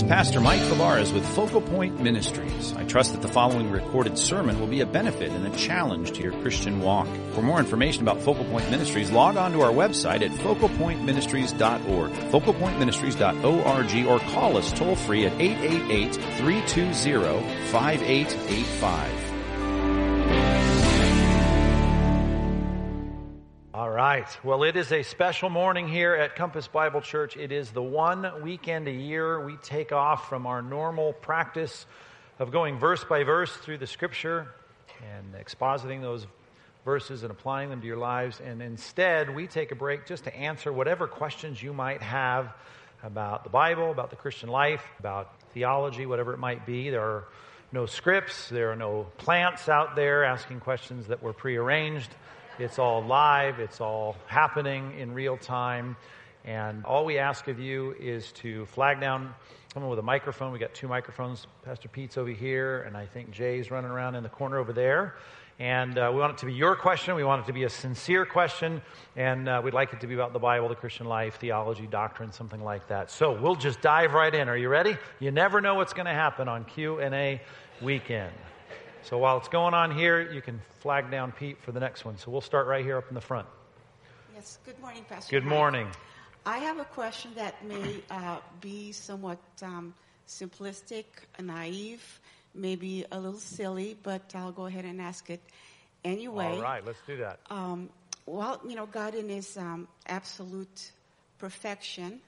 Pastor Mike Fabarez with Focal Point Ministries. I trust that the following recorded sermon will be a benefit and a challenge to your Christian walk. For more information about Focal Point Ministries, log on to our website at focalpointministries.org, focalpointministries.org, or call us toll-free at 888-320-5885. All right. Well, it is a special morning here at Compass Bible Church. It is the one weekend a year we take off from our normal practice of going verse by verse through the Scripture and expositing those verses and applying them to your lives. And instead, we take a break just to answer whatever questions you might have about the Bible, about the Christian life, about theology, whatever it might be. There are no scripts. There are no plants out there asking questions that were prearranged. It's all live. It's all happening in real time. And all we ask of you is to flag down someone with a microphone. We got 2 microphones. Pastor Pete's over here, and I think Jay's running around in the corner over there. And we want it to be your question. We want it to be a sincere question. And we'd like it to be about the Bible, the Christian life, theology, doctrine, something like that. So we'll just dive right in. Are you ready? You never know what's going to happen on Q&A weekend. So while it's going on here, you can flag down Pete for the next one. So we'll start right here up in the front. Yes, good morning, Pastor. Good morning. I have a question that may be somewhat simplistic, naive, maybe a little silly, but I'll go ahead and ask it anyway. All right, let's do that. Well, God in His absolute perfection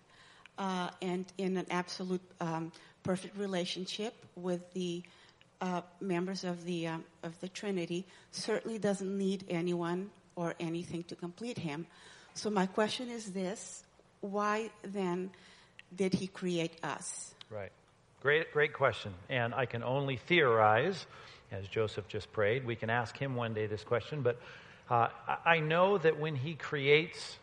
and in an absolute perfect relationship with the members of the Trinity, certainly doesn't need anyone or anything to complete Him. So my question is this: why then did He create us? Right. Great question. And I can only theorize, as Joseph just prayed. We can ask him one day this question, but I know that when He creates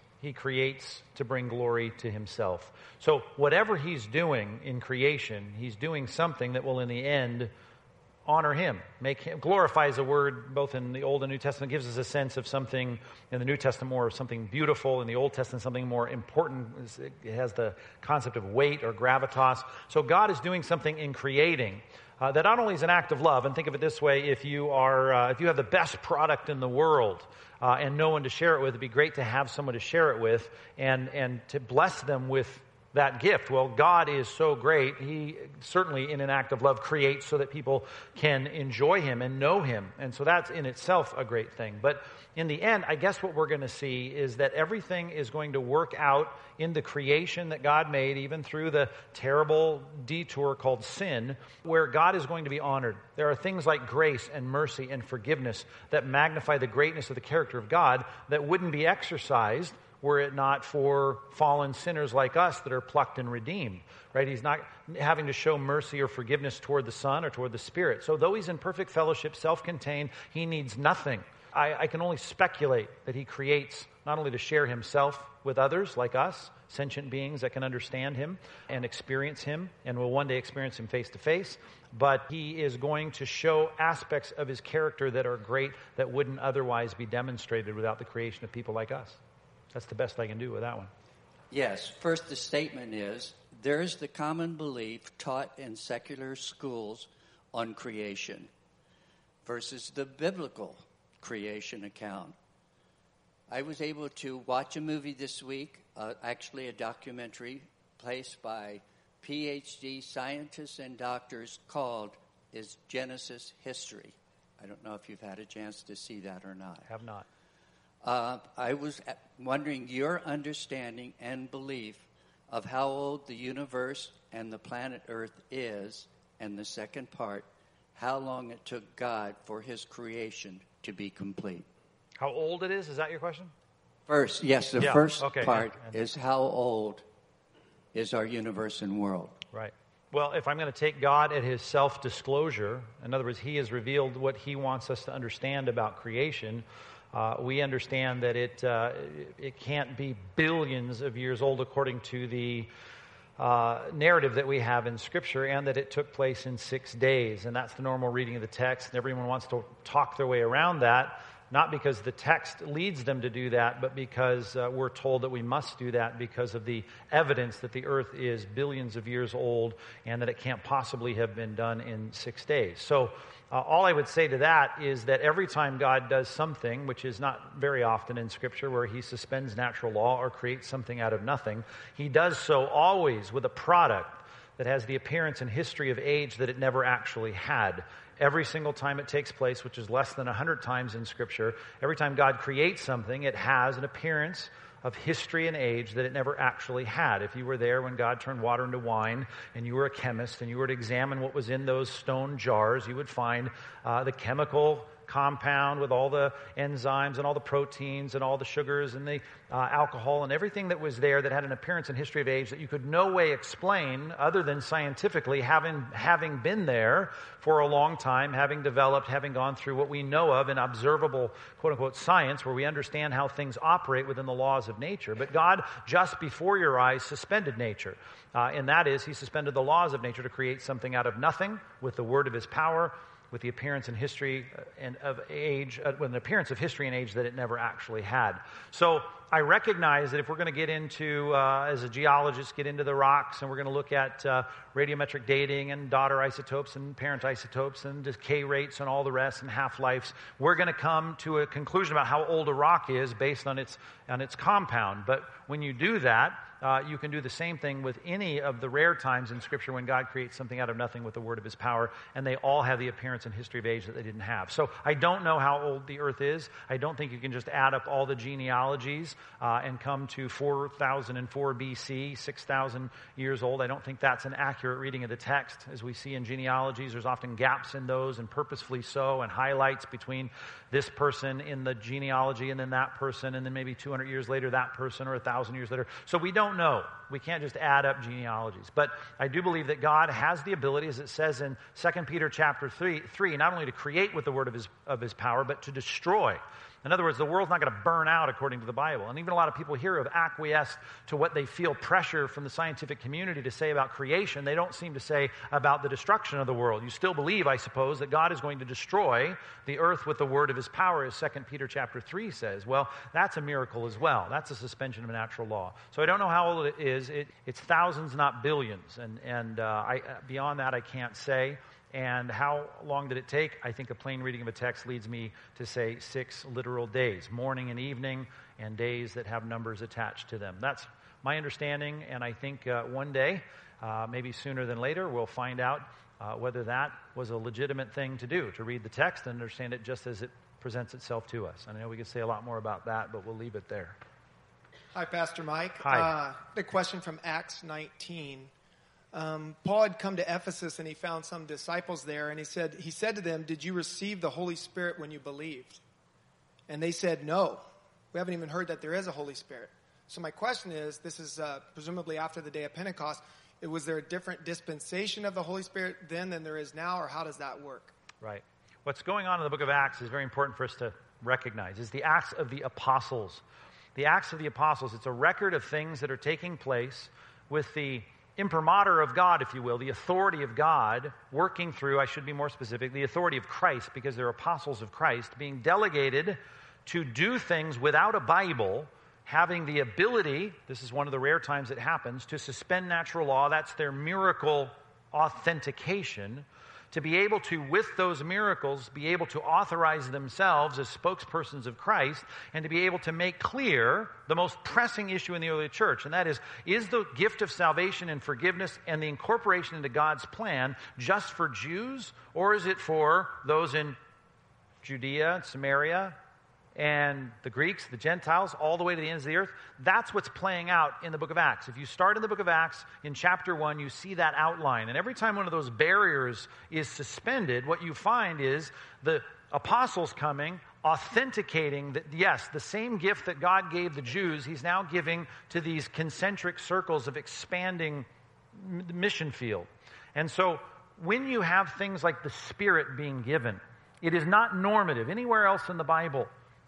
to bring glory to Himself. So whatever He's doing in creation, He's doing something that will in the end honor Him, make Him, glorifies a word both in the Old and New Testament, gives us a sense of something in the New Testament more of something beautiful, in the Old Testament something more important. It has the concept of weight or gravitas. So God is doing something in creating that not only is an act of love, and think of it this way: if you have the best product in the world and no one to share it with, it'd be great to have someone to share it with and to bless them with that gift. Well, God is so great. He certainly, in an act of love, creates so that people can enjoy Him and know Him. And so that's in itself a great thing. But in the end, I guess what we're going to see is that everything is going to work out in the creation that God made, even through the terrible detour called sin, where God is going to be honored. There are things like grace and mercy and forgiveness that magnify the greatness of the character of God that wouldn't be exercised were it not for fallen sinners like us that are plucked and redeemed, right? He's not having to show mercy or forgiveness toward the Son or toward the Spirit. So though He's in perfect fellowship, self-contained, He needs nothing. I can only speculate that He creates not only to share Himself with others like us, sentient beings that can understand Him and experience Him and will one day experience Him face to face, but He is going to show aspects of His character that are great that wouldn't otherwise be demonstrated without the creation of people like us. That's the best I can do with that one. Yes. First, the statement is, there's the common belief taught in secular schools on creation versus the biblical creation account. I was able to watch a movie this week, actually a documentary placed by PhD scientists and doctors called Is Genesis History? I don't know if you've had a chance to see that or not. Have not. I was wondering your understanding and belief of how old the universe and the planet Earth is, and the second part, how long it took God for His creation to be complete. How old it is that your question? First, yes, the first okay, part is how old is our universe and world. Right. Well, if I'm going to take God at His self-disclosure, in other words, He has revealed what He wants us to understand about creation, we understand that it can't be billions of years old according to the narrative that we have in Scripture, and that it took place in 6 days. And that's the normal reading of the text. And everyone wants to talk their way around that. not because the text leads them to do that, but because we're told that we must do that because of the evidence that the earth is billions of years old and that it can't possibly have been done in 6 days. So all I would say to that is that every time God does something, which is not very often in Scripture, where he suspends natural law or creates something out of nothing, he does so always with a product that has the appearance and history of age that it never actually had. Every single time it takes place, which is less than 100 times in Scripture, every time God creates something, it has an appearance of history and age that it never actually had. If you were there when God turned water into wine, and you were a chemist, and you were to examine what was in those stone jars, you would find the chemical compound with all the enzymes and all the proteins and all the sugars and the alcohol and everything that was there that had an appearance and history of age that you could no way explain other than scientifically, having been there for a long time, having developed, having gone through what we know of in observable, quote-unquote, science, where we understand how things operate within the laws of nature. But God, just before your eyes, suspended nature. And that is, he suspended the laws of nature to create something out of nothing with the word of his power, with the appearance and history and of age, with an appearance of history and age that it never actually had. So I recognize that if we're going to get into, as a geologist, get into the rocks, and we're going to look at radiometric dating and daughter isotopes and parent isotopes and decay rates and all the rest and half-lives, we're going to come to a conclusion about how old a rock is based on its compound. But when you do that, you can do the same thing with any of the rare times in Scripture when God creates something out of nothing with the word of his power, and they all have the appearance and history of age that they didn't have. So I don't know how old the earth is. I don't think you can just add up all the genealogies and come to 4004 BC, 6,000 years old. I don't think that's an accurate reading of the text. As we see in genealogies, there's often gaps in those, and purposefully so, and highlights between this person in the genealogy and then that person, and then maybe 200 years later that person, or 1,000 years later. So we don't know. We can't just add up genealogies. But I do believe that God has the ability, as it says in 2 Peter chapter 3, not only to create with the word of his power, but to destroy. In other words, the world's not going to burn out according to the Bible. And even a lot of people here have acquiesced to what they feel pressure from the scientific community to say about creation. They don't seem to say about the destruction of the world. You still believe, I suppose, that God is going to destroy the earth with the word of his power, as 2 Peter chapter 3 says. Well, that's a miracle as well. That's a suspension of a natural law. So I don't know how old it is. It's thousands, not billions. And beyond that, I can't say. And how long did it take? I think a plain reading of a text leads me to say 6 literal days, morning and evening, and days that have numbers attached to them. That's my understanding, and I think one day, maybe sooner than later, we'll find out whether that was a legitimate thing to do, to read the text and understand it just as it presents itself to us. And I know we could say a lot more about that, but we'll leave it there. Hi, Pastor Mike. Hi. The question from Acts 19. Paul had come to Ephesus and he found some disciples there, and he said to them, "Did you receive the Holy Spirit when you believed?" And they said, "No, we haven't even heard that there is a Holy Spirit." So my question is, this is presumably after the day of Pentecost, was there a different dispensation of the Holy Spirit then than there is now, or how does that work? Right. What's going on in the book of Acts is very important for us to recognize, is the Acts of the Apostles. The Acts of the Apostles, it's a record of things that are taking place with the imprimatur of God, if you will, the authority of God working through, I should be more specific, the authority of Christ, because they're apostles of Christ, being delegated to do things without a Bible, having the ability, this is one of the rare times it happens, to suspend natural law. That's their miracle authentication. To be able to, with those miracles, be able to authorize themselves as spokespersons of Christ, and to be able to make clear the most pressing issue in the early church, and that is the gift of salvation and forgiveness and the incorporation into God's plan just for Jews, or is it for those in Judea, Samaria, and the Greeks, the Gentiles, all the way to the ends of the earth? That's what's playing out in the book of Acts. If you start in the book of Acts, in chapter 1, you see that outline. And every time one of those barriers is suspended, what you find is the apostles coming, authenticating that, yes, the same gift that God gave the Jews, he's now giving to these concentric circles of expanding mission field. And so when you have things like the Spirit being given, it is not normative anywhere else in the Bible.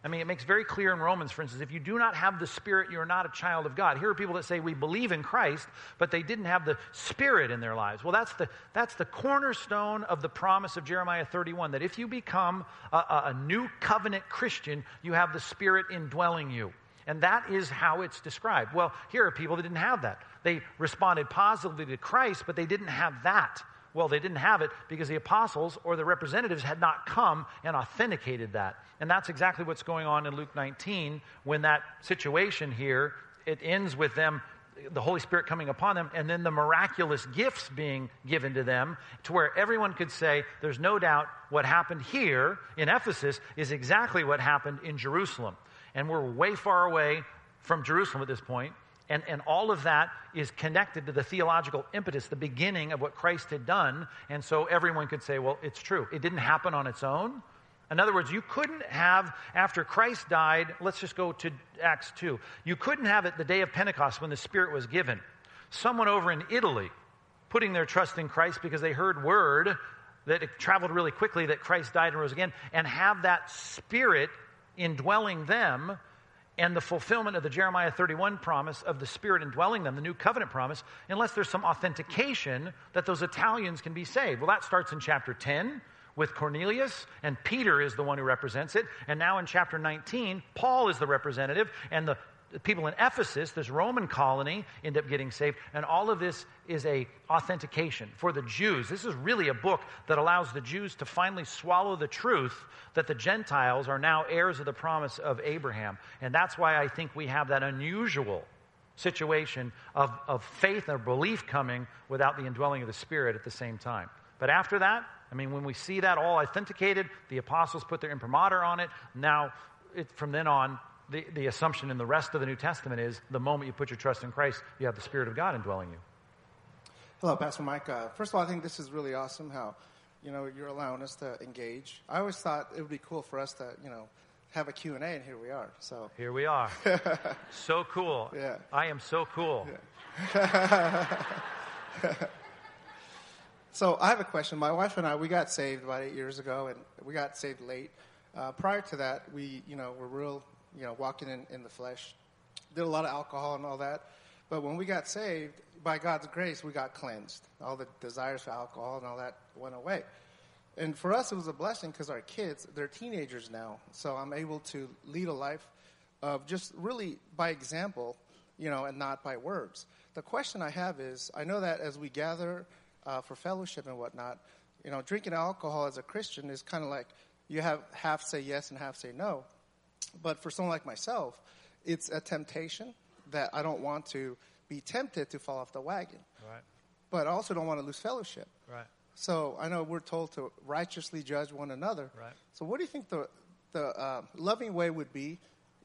I mean, it makes very clear in Romans, for instance, if you do not have the Spirit, you're not a child of God. Here are people that say we believe in Christ, but they didn't have the Spirit in their lives. Well, that's the cornerstone of the promise of Jeremiah 31, that if you become a new covenant Christian, you have the Spirit indwelling you. And that is how it's described. Well, here are people that didn't have that. They responded positively to Christ, but they didn't have that. Well, they didn't have it because the apostles or the representatives had not come and authenticated that. And that's exactly what's going on in Luke 19 when that situation here, it ends with them, the Holy Spirit coming upon them, and then the miraculous gifts being given to them to where everyone could say, there's no doubt what happened here in Ephesus is exactly what happened in Jerusalem. And we're way far away from Jerusalem at this point. And all of that is connected to the theological impetus, the beginning of what Christ had done. And so everyone could say, well, it's true. It didn't happen on its own. In other words, you couldn't have, after Christ died, let's just go to Acts 2. You couldn't have it the day of Pentecost when the Spirit was given. Someone over in Italy putting their trust in Christ because they heard word that it traveled really quickly that Christ died and rose again, and have that Spirit indwelling them, and the fulfillment of the Jeremiah 31 promise of the Spirit indwelling them, the new covenant promise, unless there's some authentication that those Italians can be saved. Well, that starts in chapter 10 with Cornelius, and Peter is the one who represents it. And now in chapter 19, Paul is the representative, and the people in Ephesus, this Roman colony, end up getting saved. And all of this is a authentication for the Jews. This is really a book that allows the Jews to finally swallow the truth that the Gentiles are now heirs of the promise of Abraham. And that's why I think we have that unusual situation of faith or belief coming without the indwelling of the Spirit at the same time. But after that, I mean, when we see that all authenticated, the apostles put their imprimatur on it. Now, from then on, the assumption in the rest of the New Testament is the moment you put your trust in Christ, you have the Spirit of God indwelling you. Hello, Pastor Mike. First of all, I think this is really awesome how, you're allowing us to engage. I always thought it would be cool for us to, have a Q&A, and here we are. So here we are. So cool. Yeah. I am so cool. Yeah. So I have a question. My wife and I, we got saved about 8 years ago, and we got saved late. Prior to that, we, were real, walking in the flesh. Did a lot of alcohol and all that. But when we got saved, by God's grace, we got cleansed. All the desires for alcohol and all that went away. And for us, it was a blessing because our kids, they're teenagers now. So I'm able to lead a life of just really by example, and not by words. The question I have is, I know that as we gather for fellowship and whatnot, drinking alcohol as a Christian is kind of like you have half say yes and half say no. But for someone like myself, it's a temptation that I don't want to be tempted to fall off the wagon. Right. But I also don't want to lose fellowship. Right. So I know we're told to righteously judge one another. Right. So what do you think the loving way would be,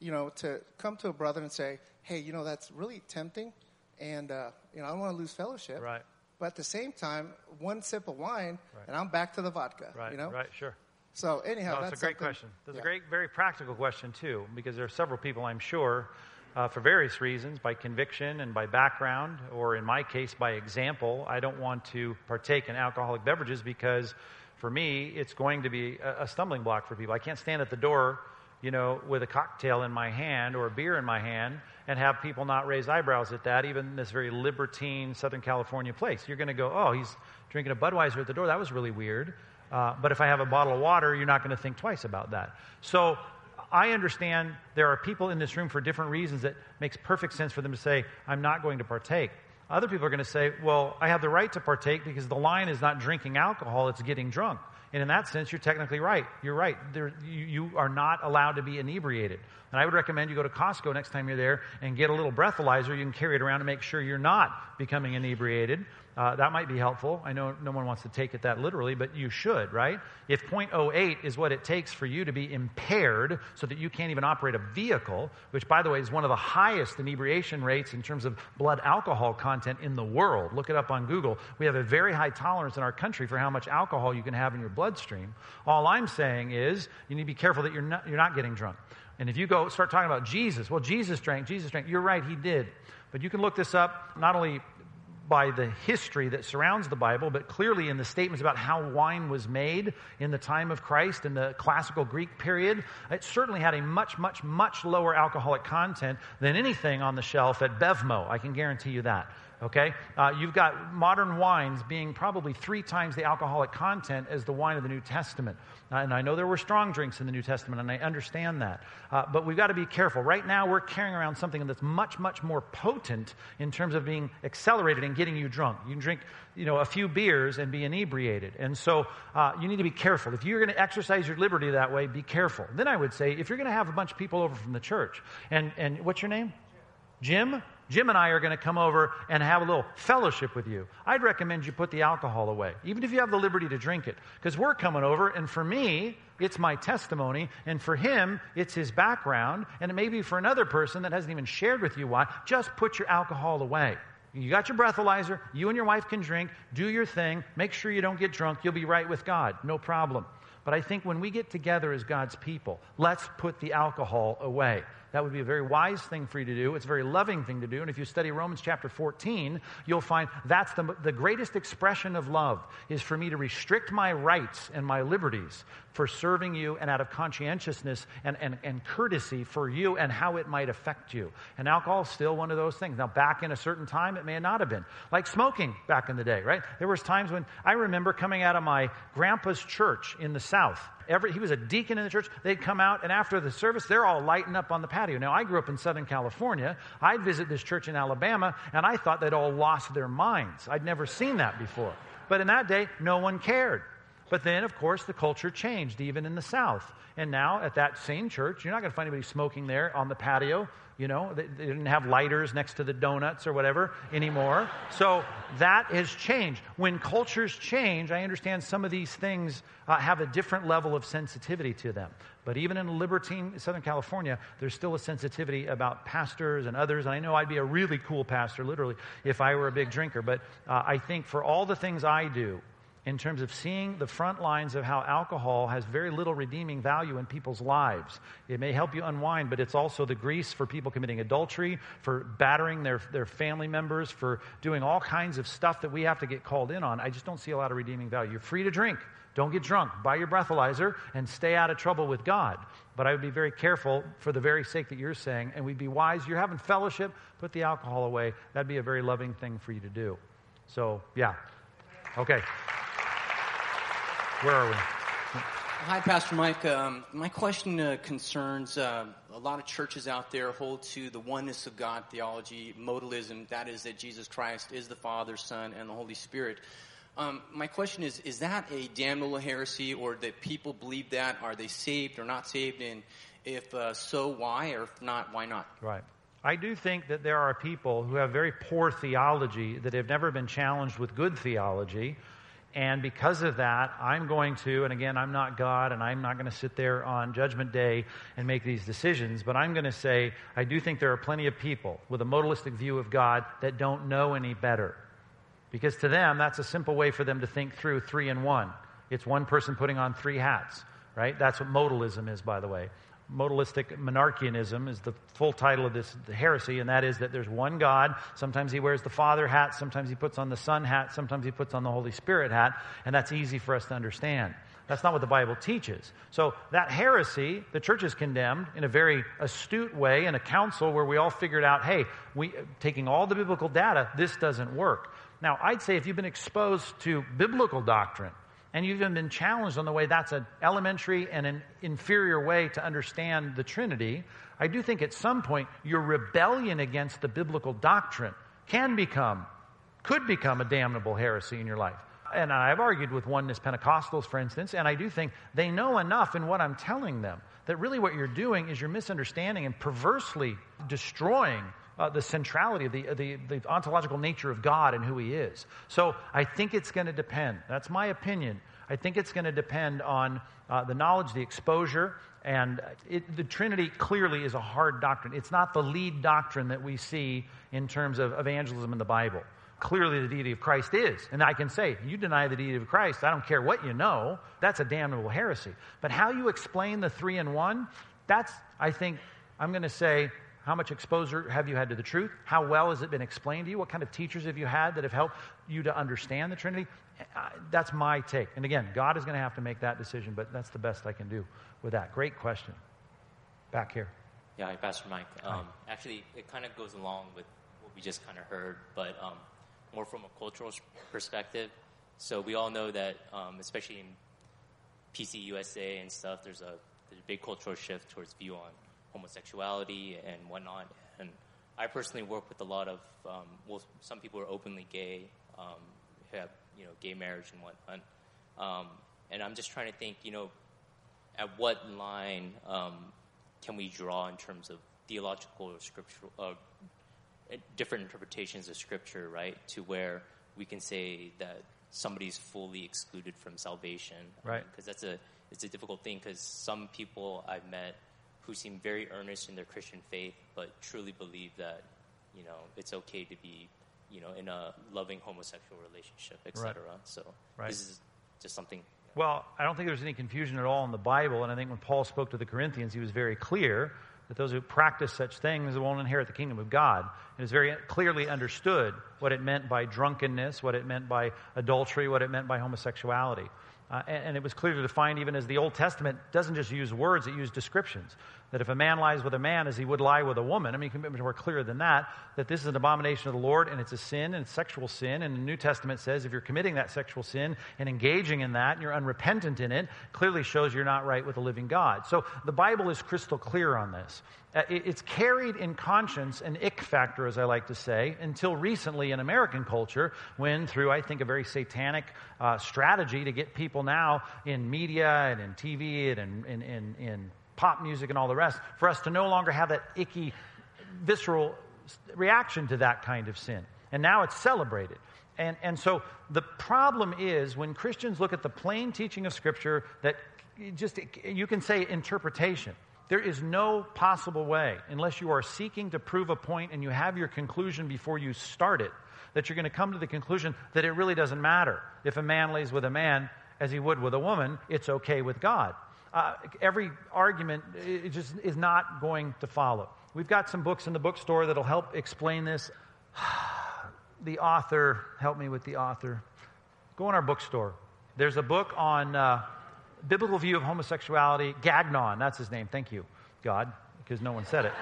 to come to a brother and say, hey, that's really tempting, and, I don't want to lose fellowship. Right. But at the same time, one sip of wine, and I'm back to the vodka. Right. Right. Sure. So anyhow, that's a great question. That's a great, very practical question too, because there are several people, I'm sure, for various reasons, by conviction and by background, or in my case, by example, I don't want to partake in alcoholic beverages because, for me, it's going to be a stumbling block for people. I can't stand at the door, with a cocktail in my hand or a beer in my hand and have people not raise eyebrows at that, even in this very libertine Southern California place. You're going to go, oh, he's drinking a Budweiser at the door. That was really weird. But if I have a bottle of water, you're not going to think twice about that. So I understand there are people in this room for different reasons that makes perfect sense for them to say, I'm not going to partake. Other people are going to say, well, I have the right to partake because the line is not drinking alcohol, it's getting drunk. And in that sense, you're technically right. You're right. You are not allowed to be inebriated. And I would recommend you go to Costco next time you're there and get a little breathalyzer. You can carry it around to make sure you're not becoming inebriated. That might be helpful. I know no one wants to take it that literally, but you should, right? If 0.08 is what it takes for you to be impaired so that you can't even operate a vehicle, which, by the way, is one of the highest inebriation rates in terms of blood alcohol content in the world. Look it up on Google. We have a very high tolerance in our country for how much alcohol you can have in your bloodstream. All I'm saying is you need to be careful that you're not getting drunk. And if you go start talking about Jesus, well, Jesus drank. You're right, he did. But you can look this up, not only by the history that surrounds the Bible, but clearly in the statements about how wine was made in the time of Christ, in the classical Greek period, it certainly had a much, much, much lower alcoholic content than anything on the shelf at Bevmo. I can guarantee you that. Okay? You've got modern wines being probably 3 times the alcoholic content as the wine of the New Testament. And I know there were strong drinks in the New Testament, and I understand that. But we've got to be careful. Right now, we're carrying around something that's much, much more potent in terms of being accelerated and getting you drunk. You can drink, a few beers and be inebriated. And so you need to be careful. If you're going to exercise your liberty that way, be careful. Then I would say, if you're going to have a bunch of people over from the church, and what's your name? Jim? Jim and I are going to come over and have a little fellowship with you. I'd recommend you put the alcohol away, even if you have the liberty to drink it. Because we're coming over, and for me, it's my testimony, and for him, it's his background, and it may be for another person that hasn't even shared with you why. Just put your alcohol away. You got your breathalyzer, you and your wife can drink, do your thing, make sure you don't get drunk, you'll be right with God, no problem. But I think when we get together as God's people, let's put the alcohol away. That would be a very wise thing for you to do. It's a very loving thing to do. And if you study Romans chapter 14, you'll find that's the greatest expression of love is for me to restrict my rights and my liberties for serving you and out of conscientiousness and courtesy for you and how it might affect you. And alcohol is still one of those things. Now, back in a certain time, it may not have been. Like smoking back in the day, right? There was times when I remember coming out of my grandpa's church in the South. He was a deacon in the church. They'd come out, and after the service, they're all lighting up on the patio. Now, I grew up in Southern California. I'd visit this church in Alabama, and I thought they'd all lost their minds. I'd never seen that before. But in that day, no one cared. But then, of course, the culture changed, even in the South. And now, at that same church, you're not going to find anybody smoking there on the patio. They didn't have lighters next to the donuts or whatever anymore. So that has changed. When cultures change, I understand some of these things have a different level of sensitivity to them. But even in Libertine, Southern California, there's still a sensitivity about pastors and others. And I know I'd be a really cool pastor, literally, if I were a big drinker. But I think for all the things I do, in terms of seeing the front lines of how alcohol has very little redeeming value in people's lives. It may help you unwind, but it's also the grease for people committing adultery, for battering their family members, for doing all kinds of stuff that we have to get called in on. I just don't see a lot of redeeming value. You're free to drink. Don't get drunk. Buy your breathalyzer and stay out of trouble with God. But I would be very careful for the very sake that you're saying, and we'd be wise. You're having fellowship, put the alcohol away. That'd be a very loving thing for you to do. So, yeah. Okay. Where are we? Hi, Pastor Mike. My question concerns a lot of churches out there hold to the oneness of God theology, modalism, that is that Jesus Christ is the Father, Son, and the Holy Spirit. My question is that a damnable heresy, or that people believe that? Are they saved or not saved? And if so, why? Or if not, why not? Right. I do think that there are people who have very poor theology that have never been challenged with good theology. And because of that, I'm going to, and again, I'm not God, and I'm not going to sit there on Judgment Day and make these decisions, but I'm going to say, I do think there are plenty of people with a modalistic view of God that don't know any better. Because to them, that's a simple way for them to think through 3 in 1. It's one person putting on 3 hats, right? That's what modalism is, by the way. Modalistic monarchianism is the full title of this heresy, and that is that there's one God. Sometimes he wears the Father hat, sometimes he puts on the Son hat, sometimes he puts on the Holy Spirit hat, and that's easy for us to understand. That's not what the Bible teaches. So that heresy, the church has condemned in a very astute way in a council where we all figured out, hey, taking all the biblical data, this doesn't work. Now, I'd say if you've been exposed to biblical doctrine, and you've even been challenged on the way that's an elementary and an inferior way to understand the Trinity, I do think at some point your rebellion against the biblical doctrine could become a damnable heresy in your life. And I've argued with oneness Pentecostals, for instance, and I do think they know enough in what I'm telling them that really what you're doing is you're misunderstanding and perversely destroying the centrality of the ontological nature of God and who He is. So I think it's going to depend. That's my opinion. I think it's going to depend on the knowledge, the exposure, and the Trinity clearly is a hard doctrine. It's not the lead doctrine that we see in terms of evangelism in the Bible. Clearly the deity of Christ is. And I can say, you deny the deity of Christ, I don't care what you know, that's a damnable heresy. But how you explain the 3 in 1, that's, I think, I'm going to say, How much exposure have you had to the truth? How well has it been explained to you? What kind of teachers have you had that have helped you to understand the Trinity? That's my take. And again, God is going to have to make that decision, but that's the best I can do with that. Great question. Back here. Yeah, hi, Pastor Mike. Actually, it kind of goes along with what we just kind of heard, but more from a cultural perspective. So we all know that, especially in PC USA and stuff, there's a big cultural shift towards view on homosexuality and whatnot. And I personally work with a lot of, some people are openly gay, have, gay marriage and whatnot. And I'm just trying to think, at what line can we draw in terms of theological or scriptural, different interpretations of Scripture, right, to where we can say that somebody's fully excluded from salvation. Right. Because it's a difficult thing, because some people I've met who seem very earnest in their Christian faith, but truly believe that, it's okay to be, in a loving homosexual relationship, etc. Right. So Right. This is just something. Well, I don't think there's any confusion at all in the Bible, and I think when Paul spoke to the Corinthians, he was very clear that those who practice such things won't inherit the kingdom of God. It was very clearly understood what it meant by drunkenness, what it meant by adultery, what it meant by homosexuality. And it was clearly defined even as the Old Testament doesn't just use words, it used descriptions. That if a man lies with a man as he would lie with a woman, I mean, it can be more clear than that this is an abomination of the Lord, and it's a sin, and it's sexual sin. And the New Testament says if you're committing that sexual sin and engaging in that, and you're unrepentant in it, clearly shows you're not right with the living God. So the Bible is crystal clear on this. It's carried in conscience an ick factor, as I like to say, until recently in American culture, when through, I think, a very satanic strategy to get people now in media and in TV and in pop music and all the rest, for us to no longer have that icky, visceral reaction to that kind of sin. And now it's celebrated. And so the problem is when Christians look at the plain teaching of Scripture that just, you can say interpretation. There is no possible way, unless you are seeking to prove a point and you have your conclusion before you start it, that you're going to come to the conclusion that it really doesn't matter. If a man lays with a man as he would with a woman, it's okay with God. Every argument just is not going to follow. We've got some books in the bookstore that'll help explain this. The author, help me with the author. Go in our bookstore. There's a book on biblical view of homosexuality. Gagnon, that's his name. Thank you, God, because no one said it.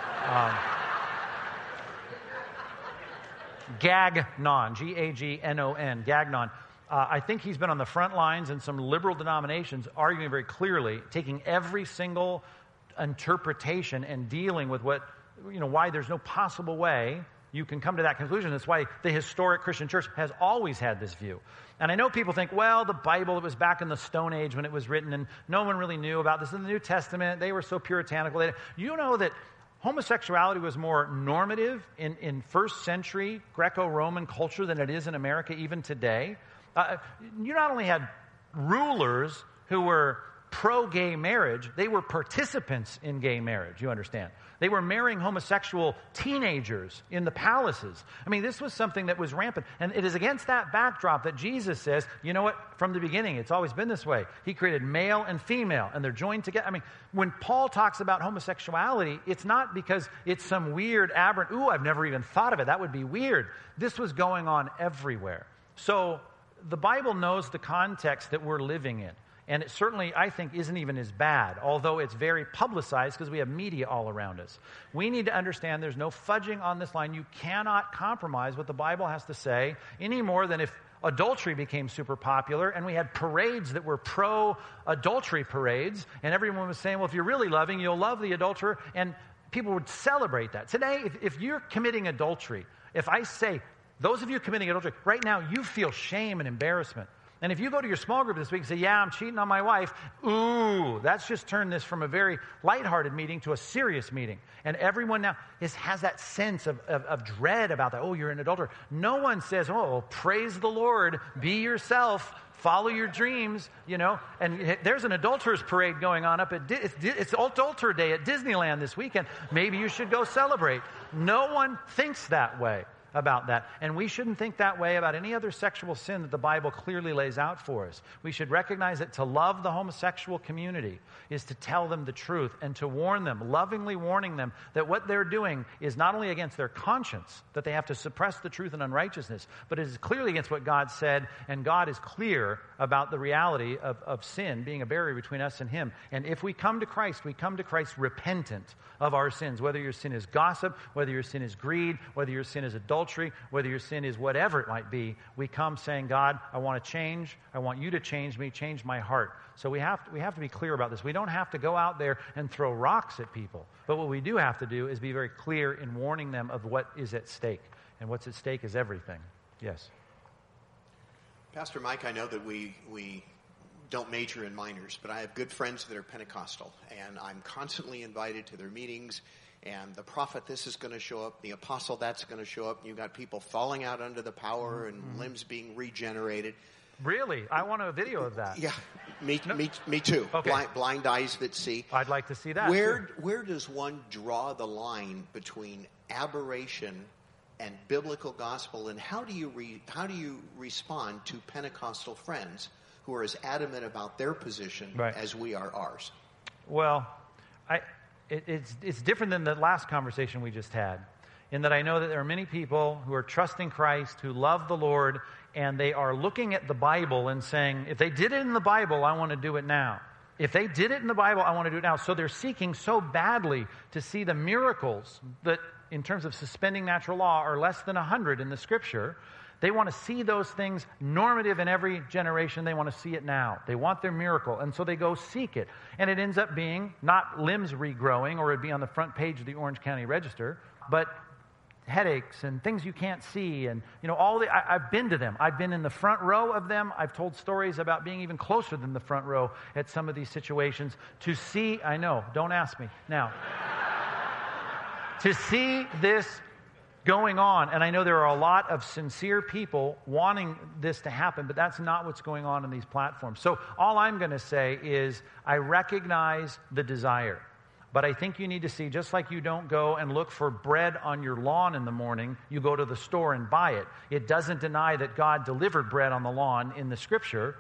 Gagnon, Gagnon, Gagnon. I think he's been on the front lines in some liberal denominations arguing very clearly, taking every single interpretation and dealing with why there's no possible way you can come to that conclusion. That's why the historic Christian church has always had this view. And I know people think, well, the Bible, it was back in the Stone Age when it was written, and no one really knew about this. In the New Testament, they were so puritanical. You know that homosexuality was more normative in first century Greco-Roman culture than it is in America even today. You not only had rulers who were pro-gay marriage, they were participants in gay marriage, you understand. They were marrying homosexual teenagers in the palaces. I mean, this was something that was rampant. And it is against that backdrop that Jesus says, you know what, from the beginning, it's always been this way. He created male and female, and they're joined together. I mean, when Paul talks about homosexuality, it's not because it's some weird, aberrant, I've never even thought of it. That would be weird. This was going on everywhere. So the Bible knows the context that we're living in. And it certainly, I think, isn't even as bad, although it's very publicized because we have media all around us. We need to understand there's no fudging on this line. You cannot compromise what the Bible has to say any more than if adultery became super popular and we had parades that were pro-adultery parades, and everyone was saying, well, if you're really loving, you'll love the adulterer, and people would celebrate that. Today, if you're committing adultery, if I say, those of you committing adultery, right now you feel shame and embarrassment. And if you go to your small group this week and say, yeah, I'm cheating on my wife, that's just turned this from a very lighthearted meeting to a serious meeting. And everyone now has that sense of dread about that. Oh, you're an adulterer. No one says, praise the Lord, be yourself, follow your dreams, And there's an adulterers parade going on up at, it's Adulterer Day at Disneyland this weekend. Maybe you should go celebrate. No one thinks that way. about that. And we shouldn't think that way about any other sexual sin that the Bible clearly lays out for us. We should recognize that to love the homosexual community is to tell them the truth and to warn them, lovingly warning them that what they're doing is not only against their conscience, that they have to suppress the truth and unrighteousness, but it is clearly against what God said, and God is clear about the reality of sin being a barrier between us and Him. And if we come to Christ, we come to Christ repentant of our sins, whether your sin is gossip, whether your sin is greed, whether your sin is adultery, whether your sin is whatever it might be. We come saying, God, I want to change. I want you to change me, change my heart. So we have to be clear about this. We don't have to go out there and throw rocks at people. But what we do have to do is be very clear in warning them of what is at stake. And what's at stake is everything. Yes. Pastor Mike, I know that we don't major in minors, but I have good friends that are Pentecostal, and I'm constantly invited to their meetings, and the prophet this is going to show up, the apostle that's going to show up, and you've got people falling out under the power and limbs being regenerated. Really? I want a video of that. Yeah, me too. Okay. Blind eyes that see. I'd like to see that. Where does one draw the line between aberration and biblical gospel, and how do you respond to Pentecostal friends who are as adamant about their position as we are ours? Well, it's different than the last conversation we just had, in that I know that there are many people who are trusting Christ, who love the Lord, and they are looking at the Bible and saying, if they did it in the Bible, I want to do it now. If they did it in the Bible, I want to do it now. So they're seeking so badly to see the miracles that, in terms of suspending natural law, are less than 100 in the Scripture. They want to see those things normative in every generation. They want to see it now. They want their miracle. And so they go seek it. And it ends up being not limbs regrowing, or it'd be on the front page of the Orange County Register, but headaches and things you can't see. And, I've been to them. I've been in the front row of them. I've told stories about being even closer than the front row at some of these situations to see, I know, don't ask me now, to see this going on. And I know there are a lot of sincere people wanting this to happen, but that's not what's going on in these platforms. So all I'm going to say is I recognize the desire. But I think you need to see, just like you don't go and look for bread on your lawn in the morning, you go to the store and buy it. It doesn't deny that God delivered bread on the lawn in the Scripture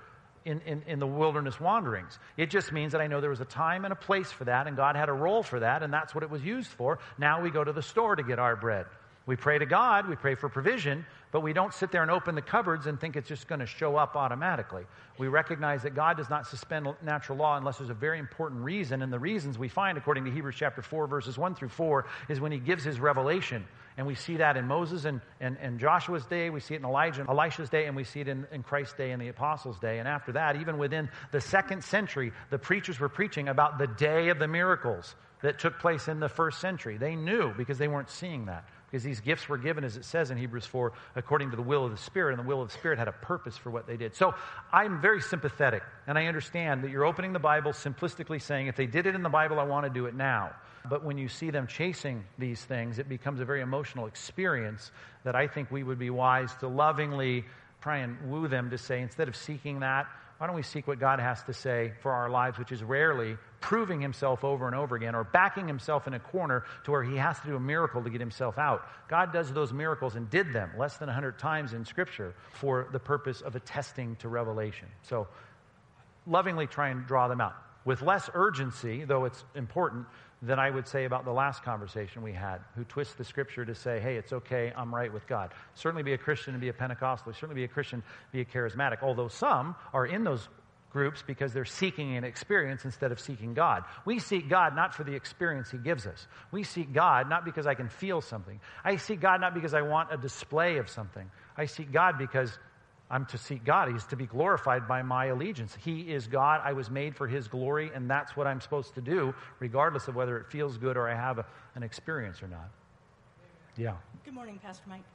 in the wilderness wanderings. It just means that I know there was a time and a place for that, and God had a role for that, and that's what it was used for. Now we go to the store to get our bread. We pray to God, we pray for provision, but we don't sit there and open the cupboards and think it's just going to show up automatically. We recognize that God does not suspend natural law unless there's a very important reason, and the reasons we find, according to Hebrews chapter 4, verses 1 through 4, is when He gives His revelation. And we see that in Moses and Joshua's day, we see it in Elijah and Elisha's day, and we see it in Christ's day and the apostles' day. And after that, even within the 2nd century, the preachers were preaching about the day of the miracles that took place in the 1st century. They knew, because they weren't seeing that. Because these gifts were given, as it says in Hebrews 4, according to the will of the Spirit, and the will of the Spirit had a purpose for what they did. So I'm very sympathetic, and I understand that you're opening the Bible simplistically saying, if they did it in the Bible, I want to do it now. But when you see them chasing these things, it becomes a very emotional experience that I think we would be wise to lovingly try and woo them to say, instead of seeking that, why don't we seek what God has to say for our lives, which is rarely proving Himself over and over again, or backing Himself in a corner to where He has to do a miracle to get Himself out. God does those miracles, and did them less than 100 times in Scripture, for the purpose of attesting to revelation. So lovingly try and draw them out. With less urgency, though it's important, than I would say about the last conversation we had, who twists the Scripture to say, hey, it's okay, I'm right with God. Certainly be a Christian and be a Pentecostal. Certainly be a Christian, be a charismatic. Although some are in those groups because they're seeking an experience instead of seeking God. We seek God not for the experience He gives us. We seek God not because I can feel something. I seek God not because I want a display of something. I seek God because I'm to seek God. He's to be glorified by my allegiance. He is God. I was made for His glory, and that's what I'm supposed to do, regardless of whether it feels good or I have an experience or not. Yeah. Good morning, Pastor Mike.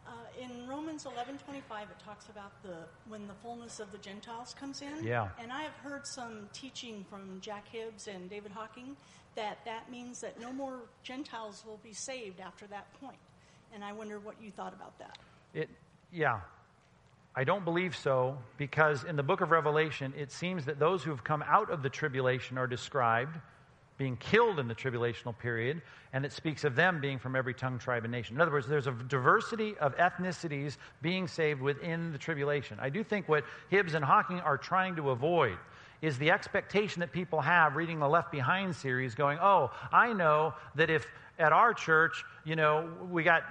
In Romans 11:25, it talks about when the fullness of the Gentiles comes in. Yeah. And I have heard some teaching from Jack Hibbs and David Hawking that means that no more Gentiles will be saved after that point. And I wonder what you thought about that. Yeah. I don't believe so, because in the book of Revelation, it seems that those who have come out of the tribulation are described being killed in the tribulational period, and it speaks of them being from every tongue, tribe, and nation. In other words, there's a diversity of ethnicities being saved within the tribulation. I do think what Hibbs and Hocking are trying to avoid is the expectation that people have reading the Left Behind series going, oh, I know that if at our church, we got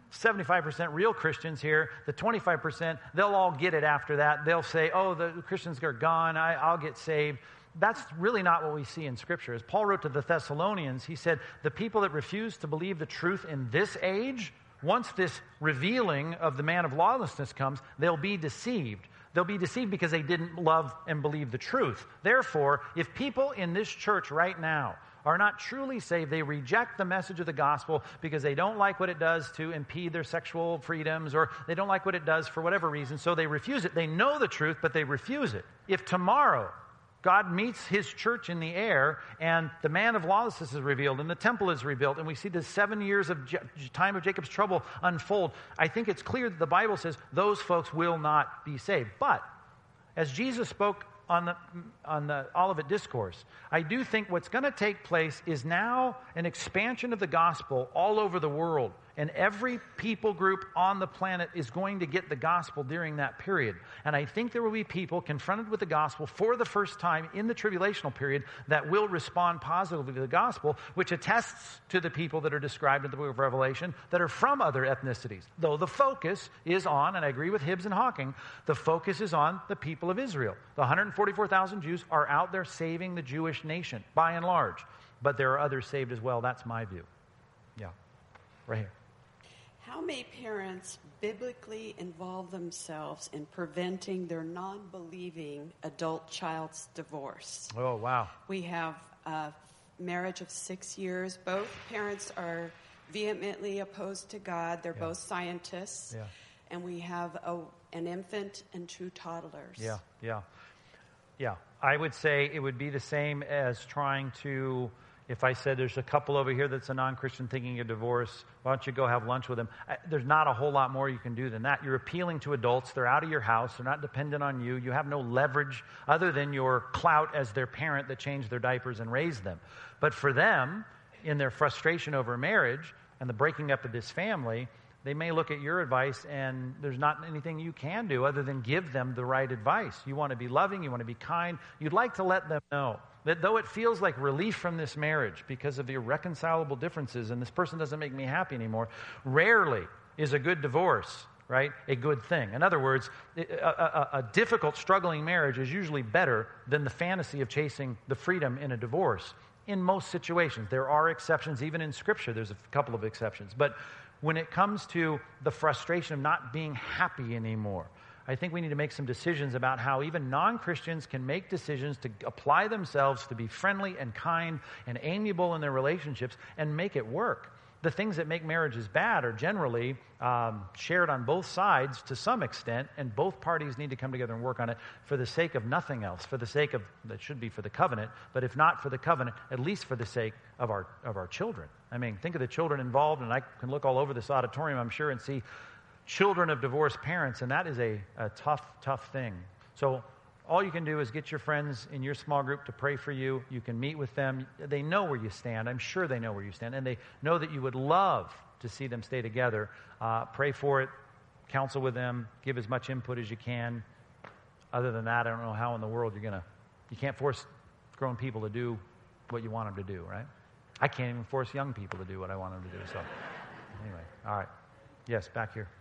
75% real Christians here, the 25%, they'll all get it after that. They'll say, oh, the Christians are gone, I'll get saved. That's really not what we see in Scripture. As Paul wrote to the Thessalonians, he said, the people that refuse to believe the truth in this age, once this revealing of the man of lawlessness comes, they'll be deceived. They'll be deceived because they didn't love and believe the truth. Therefore, if people in this church right now are not truly saved, they reject the message of the gospel because they don't like what it does to impede their sexual freedoms, or they don't like what it does for whatever reason, so they refuse it. They know the truth, but they refuse it. If tomorrow God meets his church in the air, and the man of lawlessness is revealed, and the temple is rebuilt, and we see the 7 years of time of Jacob's trouble unfold, I think it's clear that the Bible says those folks will not be saved. But as Jesus spoke on the Olivet Discourse, I do think what's going to take place is now an expansion of the gospel all over the world. And every people group on the planet is going to get the gospel during that period. And I think there will be people confronted with the gospel for the first time in the tribulational period that will respond positively to the gospel, which attests to the people that are described in the book of Revelation that are from other ethnicities. Though the focus is on, and I agree with Hibbs and Hocking, the focus is on the people of Israel. The 144,000 Jews are out there saving the Jewish nation, by and large. But there are others saved as well. That's my view. Yeah. Right here. How may parents biblically involve themselves in preventing their non-believing adult child's divorce? Oh, wow. We have a marriage of 6 years. Both parents are vehemently opposed to God. They're both scientists. Yeah. And we have an infant and 2 toddlers. Yeah. I would say it would be the same as trying to... If I said there's a couple over here that's a non-Christian thinking of divorce, why don't you go have lunch with them? There's not a whole lot more you can do than that. You're appealing to adults. They're out of your house. They're not dependent on you. You have no leverage other than your clout as their parent that changed their diapers and raised them. But for them, in their frustration over marriage and the breaking up of this family, they may look at your advice and there's not anything you can do other than give them the right advice. You want to be loving. You want to be kind. You'd like to let them know that though it feels like relief from this marriage because of the irreconcilable differences and this person doesn't make me happy anymore, rarely is a good divorce, right, a good thing. In other words, a difficult, struggling marriage is usually better than the fantasy of chasing the freedom in a divorce. In most situations, there are exceptions. Even in Scripture, there's a couple of exceptions. But when it comes to the frustration of not being happy anymore, I think we need to make some decisions about how even non-Christians can make decisions to apply themselves to be friendly and kind and amiable in their relationships and make it work. The things that make marriages bad are generally shared on both sides to some extent, and both parties need to come together and work on it for the sake of nothing else, for the sake of, that should be for the covenant, but if not for the covenant, at least for the sake of our children. I mean, think of the children involved, and I can look all over this auditorium, I'm sure, and see children of divorced parents, and that is a tough thing. So all you can do is get your friends in your small group to pray for you. You can meet with them. They know where you stand. I'm sure they know where you stand, and they know that you would love to see them stay together. Pray for it. Counsel with them. Give as much input as you can. Other than that, I don't know how in the world you can't force grown people to do what you want them to do, right? I can't even force young people to do what I want them to do. So anyway, all right. Yes, back here.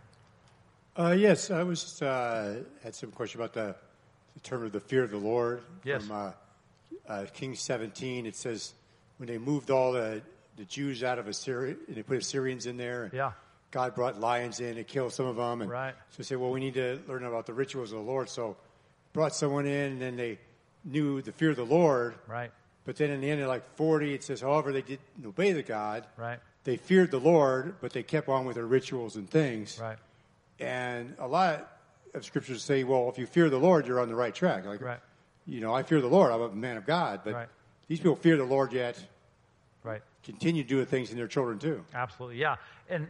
Yes, I was had some question about the term of the fear of the Lord. Yes. From Kings 17, it says when they moved all the Jews out of Assyria, and they put Assyrians in there, and God brought lions in and killed some of them. And right. So they said, well, we need to learn about the rituals of the Lord. So brought someone in, and then they knew the fear of the Lord. Right. But then in the end of like 40, it says, however, they didn't obey the God. Right. They feared the Lord, but they kept on with their rituals and things. Right. And a lot of scriptures say, well, if you fear the Lord, you're on the right track. Like, right. I fear the Lord. I'm a man of God. But these people fear the Lord yet continue doing things in their children too. Absolutely, yeah. And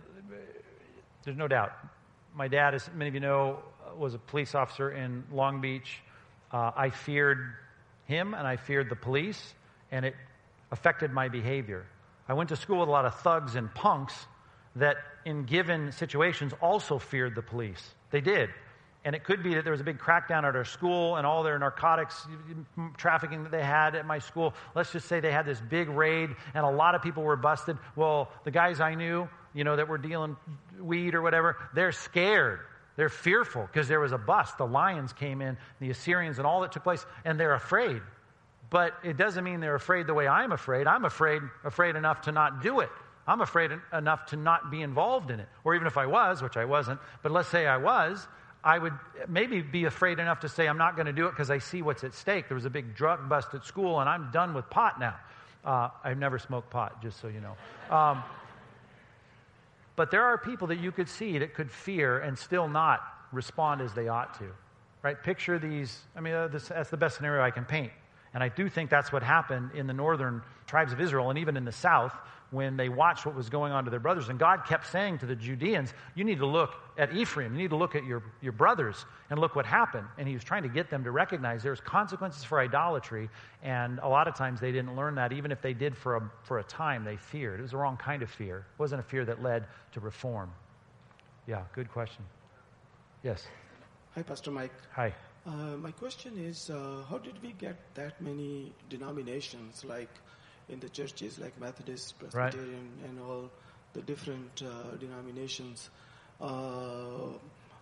there's no doubt. My dad, as many of you know, was a police officer in Long Beach. I feared him and I feared the police. And it affected my behavior. I went to school with a lot of thugs and punks that in given situations also feared the police. They did. And it could be that there was a big crackdown at our school and all their narcotics trafficking that they had at my school. Let's just say they had this big raid and a lot of people were busted. Well, the guys I knew, that were dealing weed or whatever, they're scared. They're fearful because there was a bust. The lions came in, the Assyrians and all that took place, and they're afraid. But it doesn't mean they're afraid the way I'm afraid. I'm afraid enough to not do it. I'm afraid enough to not be involved in it. Or even if I was, which I wasn't, but let's say I was, I would maybe be afraid enough to say I'm not going to do it because I see what's at stake. There was a big drug bust at school, and I'm done with pot now. I've never smoked pot, just so you know. But there are people that you could see that could fear and still not respond as they ought to. Right? Picture these. That's the best scenario I can paint. And I do think that's what happened in the northern tribes of Israel and even in the south when they watched what was going on to their brothers. And God kept saying to the Judeans, you need to look at Ephraim. You need to look at your brothers and look what happened. And he was trying to get them to recognize there's consequences for idolatry. And a lot of times they didn't learn that. Even if they did for a time, they feared. It was the wrong kind of fear. It wasn't a fear that led to reform. Yeah, good question. Yes. Hi, Pastor Mike. Hi. My question is, how did we get that many denominations, like in the churches, like Methodist, Presbyterian, and all the different denominations? How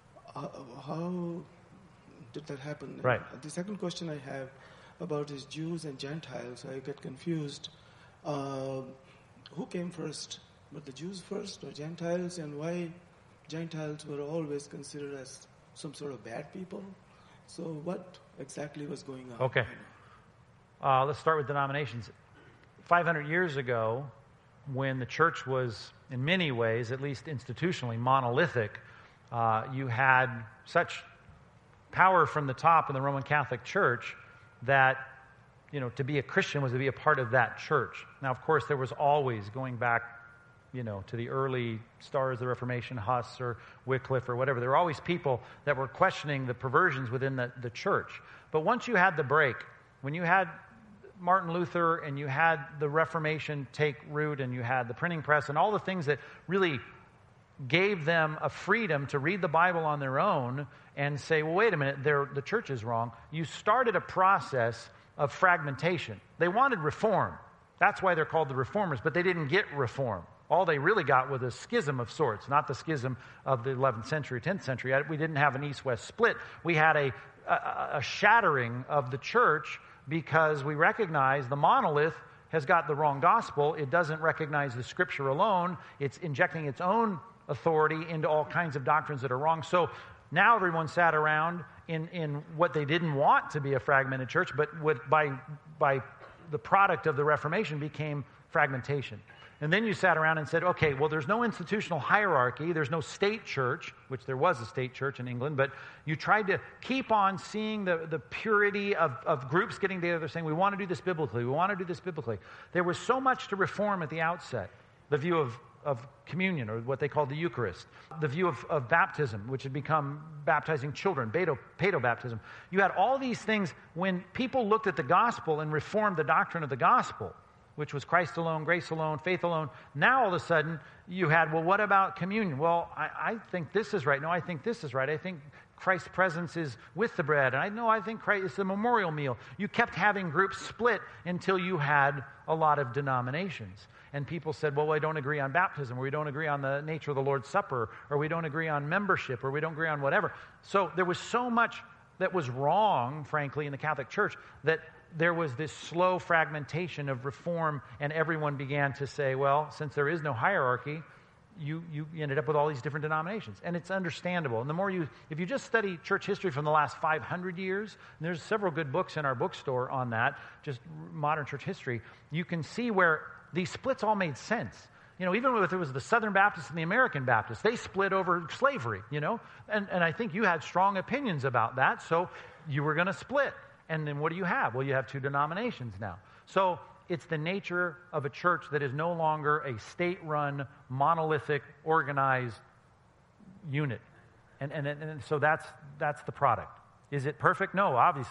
did that happen? Right. The second question I have about is Jews and Gentiles. I get confused. Who came first? Were the Jews first or Gentiles? And why Gentiles were always considered as some sort of bad people? So what exactly was going on? Okay. Let's start with denominations. 500 years ago, when the church was, in many ways, at least institutionally, monolithic, you had such power from the top in the Roman Catholic Church that, to be a Christian was to be a part of that church. Now, of course, there was always, going back to the early stars of the Reformation, Huss or Wycliffe or whatever, there were always people that were questioning the perversions within the church. But once you had the break, when you had Martin Luther and you had the Reformation take root and you had the printing press and all the things that really gave them a freedom to read the Bible on their own and say, well, wait a minute, the church is wrong. You started a process of fragmentation. They wanted reform. That's why they're called the Reformers, but they didn't get reform. All they really got was a schism of sorts, not the schism of the 11th century, 10th century. We didn't have an east-west split. We had a shattering of the church because we recognize the monolith has got the wrong gospel. It doesn't recognize the Scripture alone. It's injecting its own authority into all kinds of doctrines that are wrong. So now everyone sat around in what they didn't want to be a fragmented church, but by the product of the Reformation became fragmentation. And then you sat around and said, okay, well, there's no institutional hierarchy. There's no state church, which there was a state church in England, but you tried to keep on seeing the purity of groups getting together saying, we want to do this biblically. We want to do this biblically. There was so much to reform at the outset. The view of communion, or what they called the Eucharist. The view of baptism, which had become baptizing children, paedo-baptism. You had all these things when people looked at the gospel and reformed the doctrine of the gospel, which was Christ alone, grace alone, faith alone. Now all of a sudden you had, well, what about communion? Well, I think this is right. No, I think this is right. I think Christ's presence is with the bread. And I think Christ is the memorial meal. You kept having groups split until you had a lot of denominations. And people said, well, I don't agree on baptism, or we don't agree on the nature of the Lord's Supper, or we don't agree on membership, or we don't agree on whatever. So there was so much that was wrong, frankly, in the Catholic Church that there was this slow fragmentation of reform, and everyone began to say, well, since there is no hierarchy, you ended up with all these different denominations. And it's understandable. And the more if you just study church history from the last 500 years, and there's several good books in our bookstore on that, just modern church history, you can see where these splits all made sense. Even if it was the Southern Baptists and the American Baptists, they split over slavery, and I think you had strong opinions about that, so you were going to split. And then what do you have? Well, you have two denominations now. So it's the nature of a church that is no longer a state-run, monolithic, organized unit. And so that's the product. Is it perfect? No, obviously.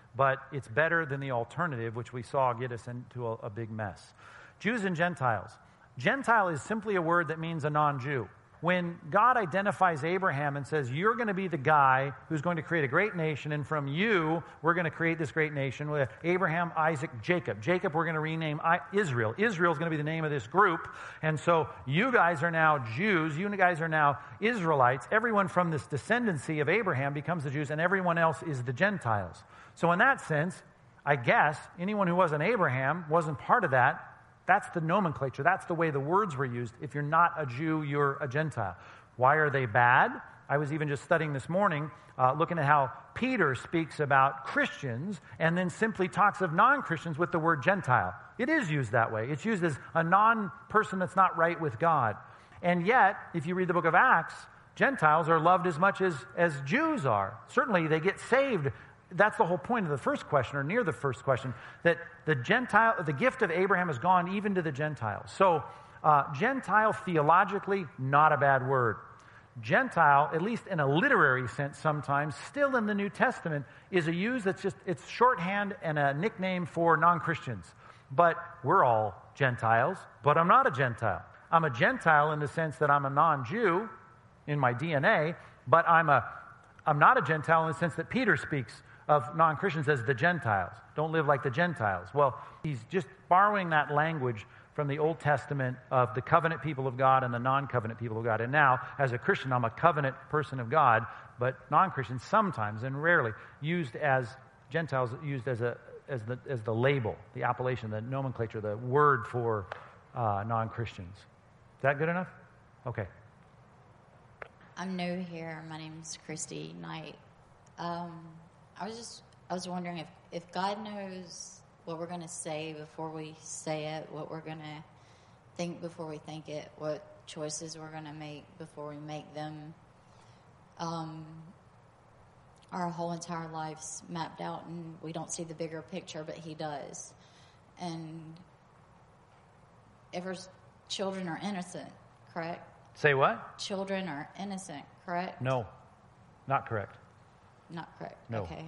but it's better than the alternative, which we saw get us into a big mess. Jews and Gentiles. Gentile is simply a word that means a non-Jew. When God identifies Abraham and says, you're going to be the guy who's going to create a great nation, and from you, we're going to create this great nation with Abraham, Isaac, Jacob. Jacob, we're going to rename Israel. Israel is going to be the name of this group. And so you guys are now Jews. You guys are now Israelites. Everyone from this descendancy of Abraham becomes the Jews, and everyone else is the Gentiles. So in that sense, I guess anyone who wasn't Abraham wasn't part of that. That's the nomenclature. That's the way the words were used. If you're not a Jew, you're a Gentile. Why are they bad? I was even just studying this morning, looking at how Peter speaks about Christians and then simply talks of non-Christians with the word Gentile. It is used that way. It's used as a non-person that's not right with God. And yet, if you read the book of Acts, Gentiles are loved as much as Jews are. Certainly, they get saved. That's the whole point of the first question, or near the first question, that the gift of Abraham has gone even to the Gentiles. So, Gentile theologically, not a bad word. Gentile, at least in a literary sense sometimes, still in the New Testament, is a use that's it's shorthand and a nickname for non-Christians. But we're all Gentiles, but I'm not a Gentile. I'm a Gentile in the sense that I'm a non-Jew in my DNA, but I'm not a Gentile in the sense that Peter speaks of non-Christians as the Gentiles. Don't live like the Gentiles. Well, he's just borrowing that language from the Old Testament of the covenant people of God and the non-covenant people of God. And now, as a Christian, I'm a covenant person of God, but non-Christians sometimes and rarely used as Gentiles, used as the label, the appellation, the nomenclature, the word for non-Christians. Is that good enough? Okay. I'm new here. My name's Christy Knight. I was wondering if God knows what we're going to say before we say it, what we're going to think before we think it, what choices we're going to make before we make them. Our whole entire life's mapped out, and we don't see the bigger picture, but He does. And children are innocent, correct? Say what? Children are innocent, correct? No, not correct. Not correct. No. Okay.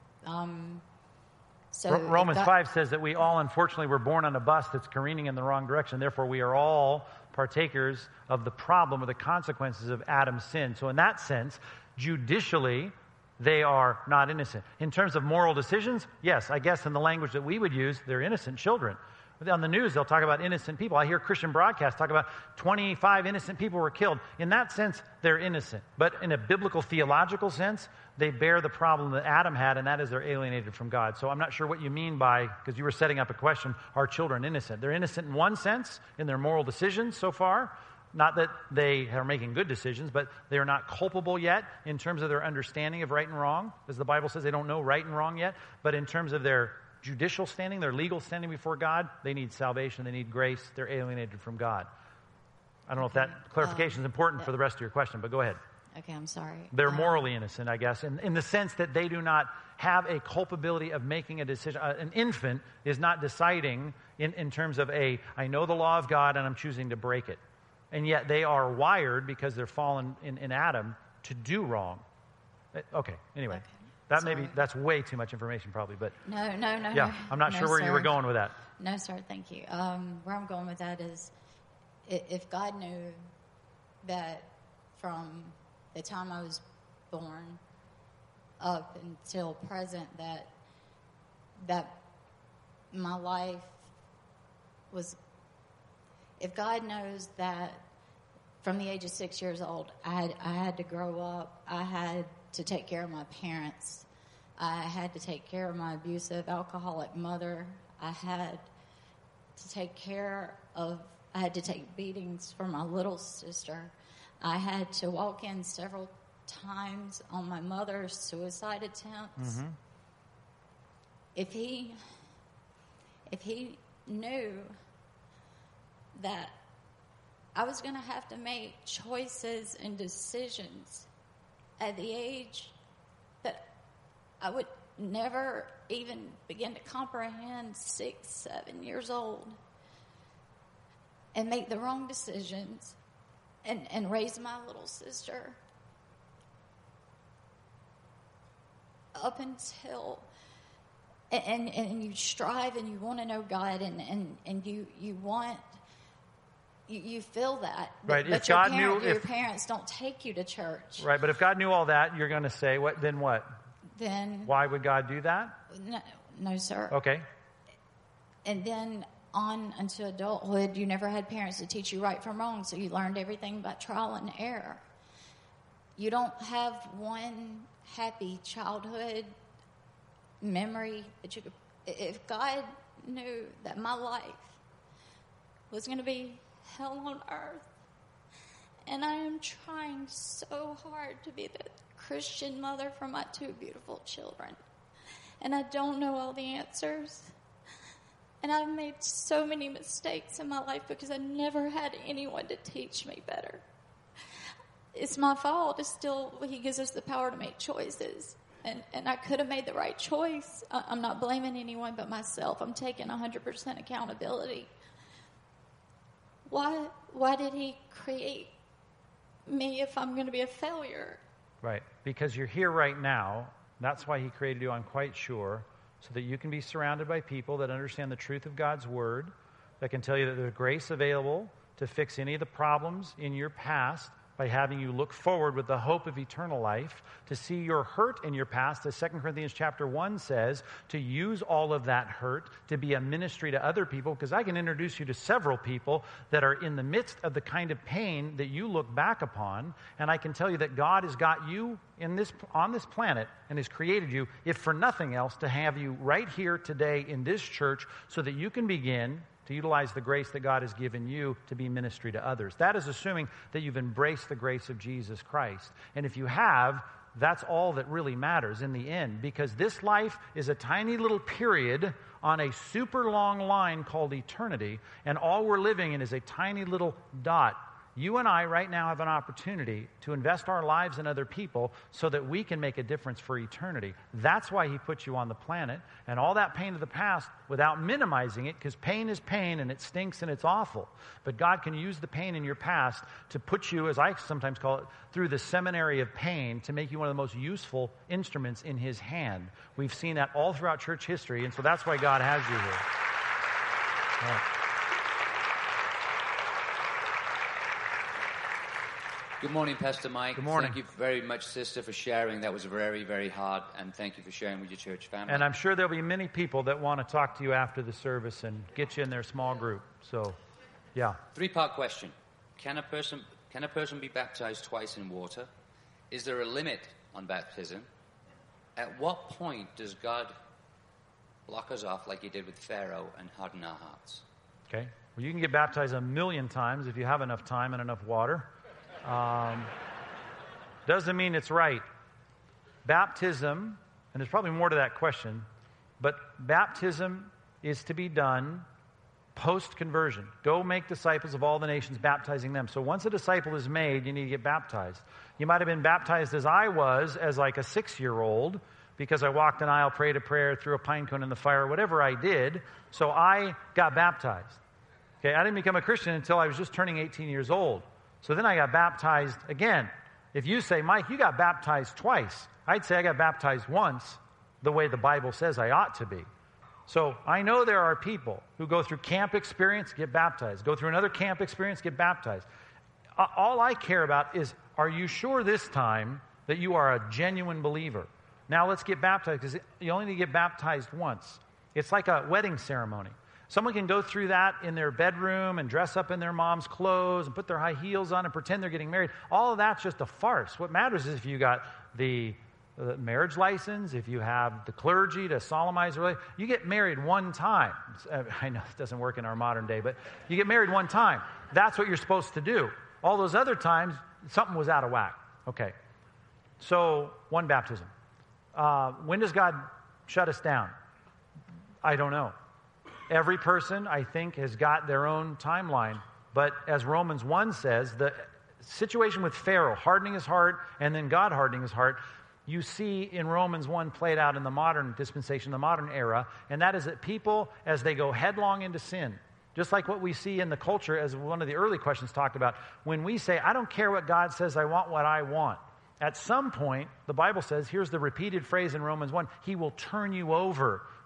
So Romans 5 says that we all, unfortunately, were born on a bus that's careening in the wrong direction. Therefore, we are all partakers of the problem or the consequences of Adam's sin. So in that sense, judicially, they are not innocent. In terms of moral decisions, yes, I guess in the language that we would use, they're innocent children. On the news, they'll talk about innocent people. I hear Christian broadcasts talk about 25 innocent people were killed. In that sense, they're innocent. But in a biblical theological sense, they bear the problem that Adam had, and that is they're alienated from God. So I'm not sure what you mean by, because you were setting up a question, are children innocent? They're innocent in one sense, in their moral decisions so far. Not that they are making good decisions, but they are not culpable yet in terms of their understanding of right and wrong. As the Bible says, they don't know right and wrong yet. But in terms of their judicial standing, their legal standing before God, they need salvation, they need grace, they're alienated from God. I don't know if that clarification is important for the rest of your question, but go ahead. Okay, I'm sorry. They're morally innocent, I guess, in the sense that they do not have a culpability of making a decision. An infant is not deciding in terms of I know the law of God and I'm choosing to break it. And yet they are wired, because they're fallen in Adam, to do wrong. Okay, anyway. Okay. That's way too much information probably, but... No. Yeah, I'm not sure where you were going with that. No, sir, thank you. Where I'm going with that is, if God knew that from the time I was born up until present that my life was... If God knows that from the age of 6 years old, I had to grow up, I had to take care of my parents, I had to take care of my abusive, alcoholic mother, I had to take beatings for my little sister, I had to walk in several times on my mother's suicide attempts. Mm-hmm. If he knew that I was going to have to make choices and decisions at the age that I would never even begin to comprehend, 6, 7 years old, and make the wrong decisions and raise my little sister up until and you strive and you want to know God, and you want, you feel that. Right. But your parents don't take you to church. Right, but if God knew all that, you're going to say, what? Then what? Then... Why would God do that? No, sir. Okay. And then on into adulthood, you never had parents to teach you right from wrong, so you learned everything by trial and error. You don't have one happy childhood memory that you could... If God knew that my life was going to be hell on earth, and I am trying so hard to be the Christian mother for my 2 beautiful children, and I don't know all the answers, and I've made so many mistakes in my life because I never had anyone to teach me better. It's my fault. It's still, He gives us the power to make choices. And I could have made the right choice. I'm not blaming anyone but myself. I'm taking 100% accountability. Why did He create me if I'm going to be a failure? Right. Because you're here right now. That's why He created you, I'm quite sure, so that you can be surrounded by people that understand the truth of God's Word, that can tell you that there's grace available to fix any of the problems in your past by having you look forward with the hope of eternal life, to see your hurt in your past, as 2 Corinthians chapter 1 says, to use all of that hurt to be a ministry to other people, because I can introduce you to several people that are in the midst of the kind of pain that you look back upon, and I can tell you that God has got you on this planet and has created you, if for nothing else, to have you right here today in this church so that you can begin to utilize the grace that God has given you to be ministry to others. That is assuming that you've embraced the grace of Jesus Christ. And if you have, that's all that really matters in the end, because this life is a tiny little period on a super long line called eternity, and all we're living in is a tiny little dot. You and I right now have an opportunity to invest our lives in other people so that we can make a difference for eternity. That's why He put you on the planet. And all that pain of the past, without minimizing it, because pain is pain and it stinks and it's awful. But God can use the pain in your past to put you, as I sometimes call it, through the seminary of pain to make you one of the most useful instruments in His hand. We've seen that all throughout church history, and so that's why God has you here. Yeah. Good morning, Pastor Mike. Good morning. Thank you very much, sister, for sharing. That was very, very hard, and thank you for sharing with your church family. And I'm sure there'll be many people that want to talk to you after the service and get you in their small group. So, yeah. 3-part question. Can a person be baptized twice in water? Is there a limit on baptism? At what point does God block us off like He did with Pharaoh and harden our hearts? Okay. Well, you can get baptized 1,000,000 times if you have enough time and enough water. Doesn't mean it's right. Baptism, and there's probably more to that question, but baptism is to be done post-conversion. Go make disciples of all the nations, baptizing them. So once a disciple is made, you need to get baptized. You might have been baptized as I was, as like a 6-year-old, because I walked an aisle, prayed a prayer, threw a pine cone in the fire, whatever I did. So I got baptized. Okay, I didn't become a Christian until I was just turning 18 years old. So then I got baptized again. If you say, Mike, you got baptized twice, I'd say I got baptized once, the way the Bible says I ought to be. So I know there are people who go through camp experience, get baptized. Go through another camp experience, get baptized. All I care about is, are you sure this time that you are a genuine believer? Now let's get baptized, because you only need to get baptized once. It's like a wedding ceremony. Someone can go through that in their bedroom and dress up in their mom's clothes and put their high heels on and pretend they're getting married. All of that's just a farce. What matters is if you got the marriage license, if you have the clergy to solemnize the relationship. You get married one time. I know it doesn't work in our modern day, but you get married one time. That's what you're supposed to do. All those other times, something was out of whack. Okay. So, one baptism. When does God shut us down? I don't know. Every person, I think, has got their own timeline. But as Romans 1 says, the situation with Pharaoh hardening his heart and then God hardening his heart, you see in Romans 1 played out in the modern dispensation, the modern era, and that is that people, as they go headlong into sin, just like what we see in the culture, as one of the early questions talked about, when we say, I don't care what God says, I want what I want. At some point, the Bible says, here's the repeated phrase in Romans 1, He will turn you over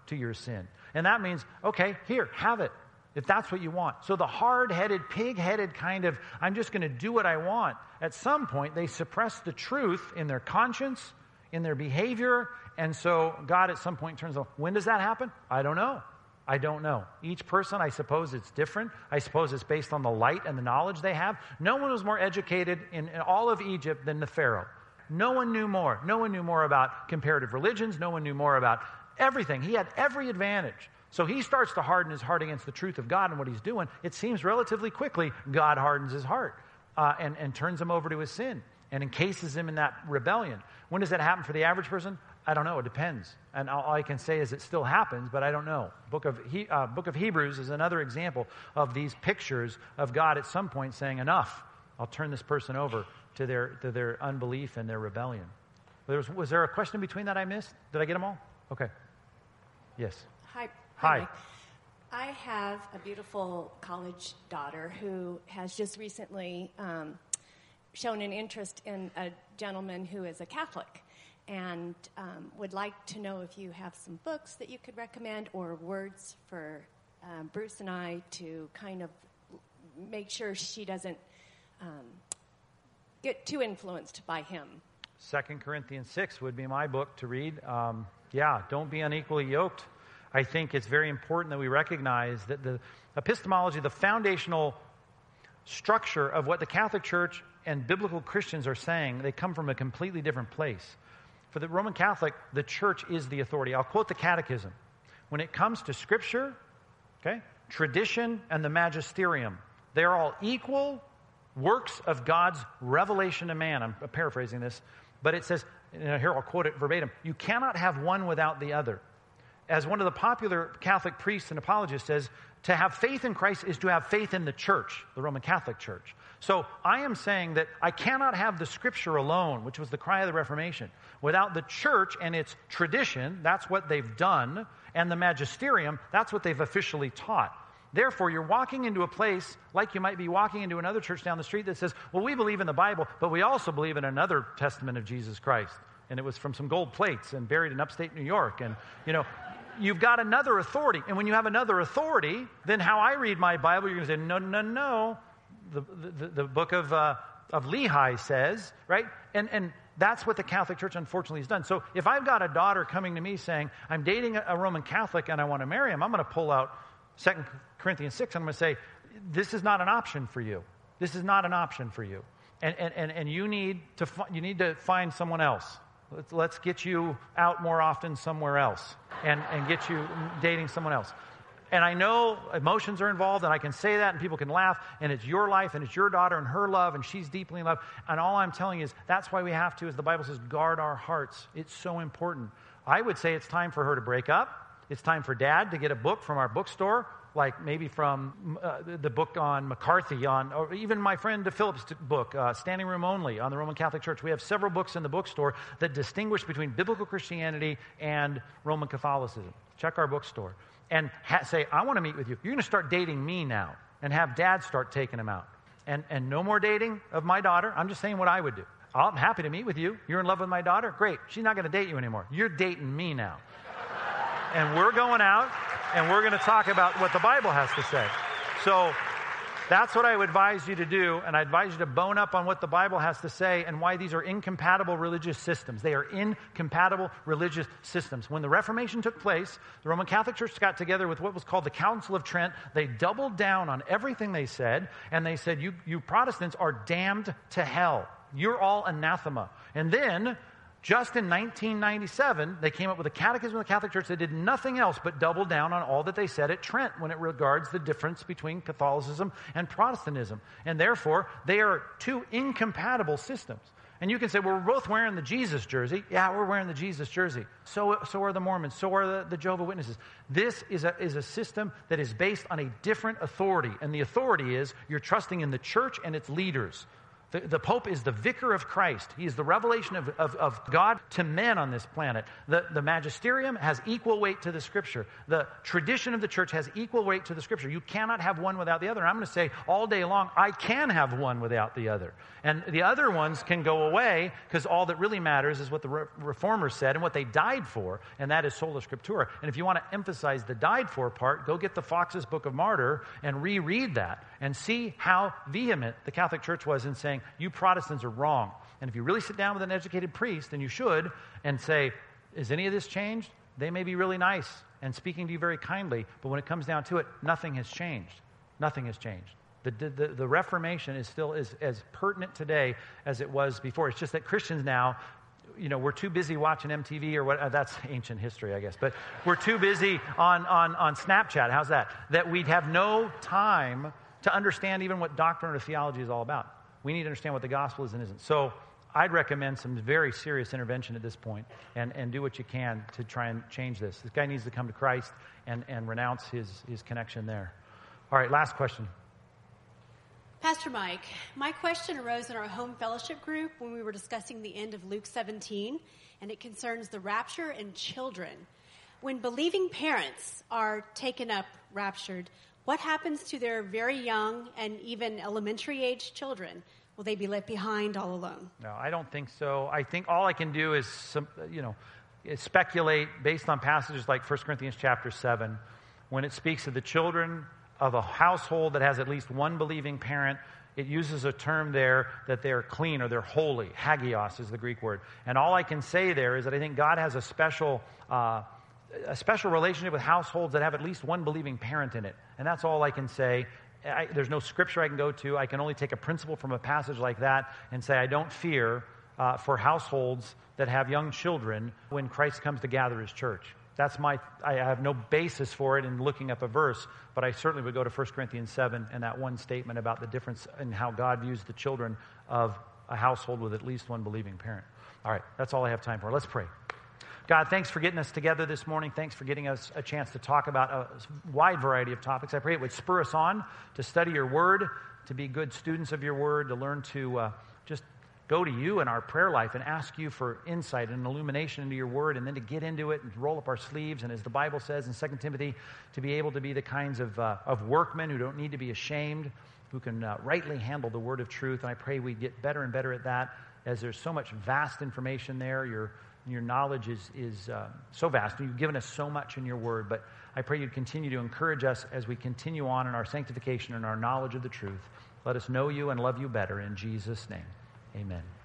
to your sin. And that means, okay, here, have it, if that's what you want. So the hard-headed, pig-headed kind of, I'm just going to do what I want, at some point they suppress the truth in their conscience, in their behavior, and so God at some point turns on. When does that happen? I don't know. I don't know. Each person, I suppose it's different. I suppose it's based on the light and the knowledge they have. No one was more educated in all of Egypt than the Pharaoh. No one knew more. No one knew more about comparative religions. No one knew more about everything. He had every advantage. So he starts to harden his heart against the truth of God and what he's doing. It seems relatively quickly God hardens his heart and turns him over to his sin and encases him in that rebellion. When does that happen for the average person? I don't know. It depends. And all I can say is it still happens, but I don't know. Book of Hebrews is another example of these pictures of God at some point saying, enough. I'll turn this person over to their unbelief and their rebellion. Was there a question between that I missed? Did I get them all? Okay. Yes. Hi. I have a beautiful college daughter who has just recently shown an interest in a gentleman who is a Catholic, and would like to know if you have some books that you could recommend or words for Bruce and I to kind of make sure she doesn't get too influenced by him. 2 Corinthians 6 would be my book to read. Don't be unequally yoked. I think it's very important that we recognize that the epistemology, the foundational structure of what the Catholic Church and biblical Christians are saying, they come from a completely different place. For the Roman Catholic, the church is the authority. I'll quote the Catechism. When it comes to Scripture, tradition, and the magisterium, they're all equal works of God's revelation to man. I'm paraphrasing this, but it says, here I'll quote it verbatim, you cannot have one without the other. As one of the popular Catholic priests and apologists says, to have faith in Christ is to have faith in the church, the Roman Catholic Church. So I am saying that I cannot have the Scripture alone, which was the cry of the Reformation, without the church and its tradition, that's what they've done, and the magisterium, that's what they've officially taught. Therefore, you're walking into a place like you might be walking into another church down the street that says, well, we believe in the Bible, but we also believe in another testament of Jesus Christ. And it was from some gold plates and buried in upstate New York. And, you've got another authority. And when you have another authority, then how I read my Bible, you're going to say, no. The book of Lehi says, right? And that's what the Catholic Church unfortunately has done. So if I've got a daughter coming to me saying, I'm dating a Roman Catholic and I want to marry him, I'm going to pull out 2 Corinthians 6 and I'm going to say, this is not an option for you. This is not an option for you. And you need to find someone else. Let's get you out more often somewhere else and get you dating someone else. And I know emotions are involved, and I can say that, and people can laugh, and it's your life, and it's your daughter, and her love, and she's deeply in love. And all I'm telling you is that's why we have to, as the Bible says, guard our hearts. It's so important. I would say it's time for her to break up. It's time for Dad to get a book from our bookstore, like maybe from the book on McCarthy, or even my friend Philip's book, Standing Room Only, on the Roman Catholic Church. We have several books in the bookstore that distinguish between biblical Christianity and Roman Catholicism. Check our bookstore. And say, I want to meet with you. You're going to start dating me now, and have Dad start taking them out. And no more dating of my daughter. I'm just saying what I would do. I'm happy to meet with you. You're in love with my daughter? Great. She's not going to date you anymore. You're dating me now. And we're going out, and we're going to talk about what the Bible has to say. So that's what I would advise you to do, and I advise you to bone up on what the Bible has to say and why these are incompatible religious systems. They are incompatible religious systems. When the Reformation took place, the Roman Catholic Church got together with what was called the Council of Trent. They doubled down on everything they said, and they said, you Protestants are damned to hell. You're all anathema. And then, just in 1997, they came up with a catechism of the Catholic Church that did nothing else but double down on all that they said at Trent when it regards the difference between Catholicism and Protestantism. And therefore, they are two incompatible systems. And you can say, well, we're both wearing the Jesus jersey. Yeah, we're wearing the Jesus jersey. So are the Mormons. So are the Jehovah's Witnesses. This is a system that is based on a different authority. And the authority is you're trusting in the church and its leaders. The Pope is the vicar of Christ. He is the revelation of God to men on this planet. The magisterium has equal weight to the Scripture. The tradition of the church has equal weight to the Scripture. You cannot have one without the other. And I'm going to say all day long, I can have one without the other. And the other ones can go away because all that really matters is what the Reformers said and what they died for, and that is sola scriptura. And if you want to emphasize the died for part, go get the Fox's Book of Martyr and reread that and see how vehement the Catholic Church was in saying, you Protestants are wrong. And if you really sit down with an educated priest, and you should, and say, is any of this changed? They may be really nice and speaking to you very kindly, but when it comes down to it, nothing has changed. Nothing has changed. The Reformation is still as pertinent today as it was before. It's just that Christians now, we're too busy watching MTV or what. That's ancient history, I guess. But we're too busy on Snapchat. How's that? That we'd have no time to understand even what doctrine or theology is all about. We need to understand what the gospel is and isn't. So I'd recommend some very serious intervention at this point and do what you can to try and change this. This guy needs to come to Christ and renounce his connection there. All right, last question. Pastor Mike, my question arose in our home fellowship group when we were discussing the end of Luke 17, and it concerns the rapture and children. When believing parents are taken up, raptured, what happens to their very young and even elementary age children? Will they be left behind all alone? No, I don't think so. I think all I can do is speculate based on passages like 1 Corinthians chapter 7, when it speaks of the children of a household that has at least one believing parent. It uses a term there that they're clean or they're holy. Hagios is the Greek word. And all I can say there is that I think God has a special relationship with households that have at least one believing parent in it. And that's all I can say. There's no scripture I can go to. I can only take a principle from a passage like that and say I don't fear for households that have young children when Christ comes to gather his church. I have no basis for it in looking up a verse, but I certainly would go to 1 Corinthians 7 and that one statement about the difference in how God views the children of a household with at least one believing parent. All right, that's all I have time for. Let's pray. God, thanks for getting us together this morning. Thanks for getting us a chance to talk about a wide variety of topics. I pray it would spur us on to study your word, to be good students of your word, to learn to just go to you in our prayer life and ask you for insight and illumination into your word, and then to get into it and roll up our sleeves. And as the Bible says in 2 Timothy, to be able to be the kinds of workmen who don't need to be ashamed, who can rightly handle the word of truth. And I pray we get better and better at that, as there's so much vast information there. Your knowledge is so vast, and you've given us so much in your word. But I pray you'd continue to encourage us as we continue on in our sanctification and our knowledge of the truth. Let us know you and love you better in Jesus' name. Amen.